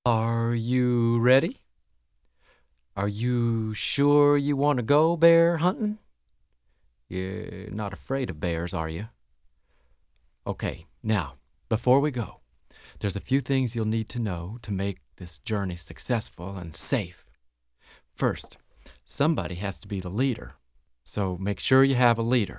Are you ready? Are you sure you want to go bear hunting? You're not afraid of bears, are you? Okay, now, before we go, there's a few things you'll need to know to make this journey successful and safe. First, somebody has to be the leader, so make sure you have a leader.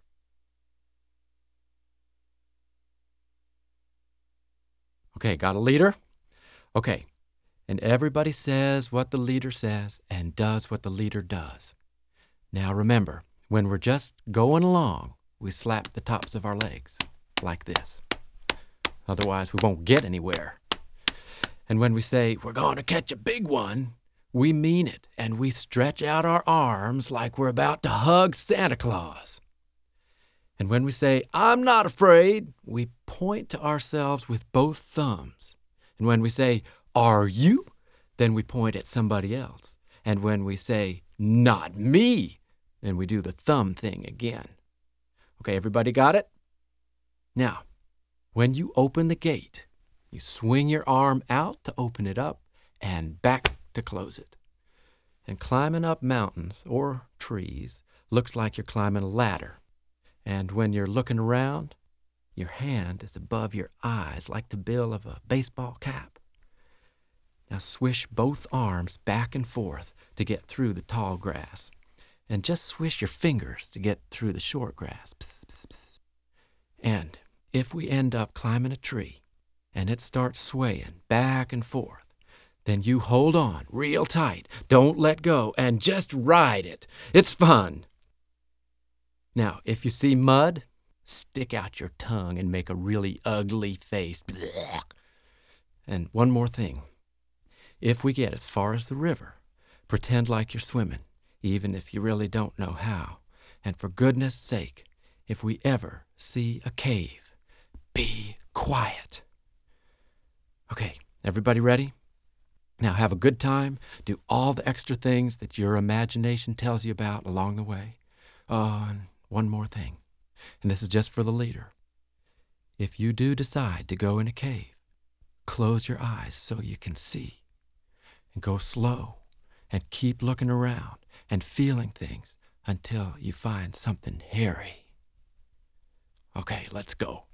Okay, got a leader? Okay, and everybody says what the leader says and does what the leader does. Now remember, when we're just going along, we slap the tops of our legs like this. Otherwise, we won't get anywhere. And when we say, we're going to catch a big one, we mean it, and we stretch out our arms like we're about to hug Santa Claus. And when we say, I'm not afraid, we point to ourselves with both thumbs. And when we say, are you? Then we point at somebody else. And when we say, not me, then we do the thumb thing again. Okay, everybody got it? Now, when you open the gate, you swing your arm out to open it up and back to close it. And climbing up mountains or trees looks like you're climbing a ladder. And when you're looking around, your hand is above your eyes like the bill of a baseball cap. Now swish both arms back and forth to get through the tall grass. And just swish your fingers to get through the short grass. Psst, psst, psst. And if we end up climbing a tree and it starts swaying back and forth, then you hold on real tight, don't let go, and just ride it. It's fun. Now, if you see mud, stick out your tongue and make a really ugly face. Blech. And one more thing. If we get as far as the river, pretend like you're swimming, even if you really don't know how. And for goodness sake, if we ever see a cave, be quiet. Okay, everybody ready? Now have a good time. Do all the extra things that your imagination tells you about along the way. Oh, and one more thing, and this is just for the leader. If you do decide to go in a cave, close your eyes so you can see. And go slow and keep looking around and feeling things until you find something hairy. Okay, let's go.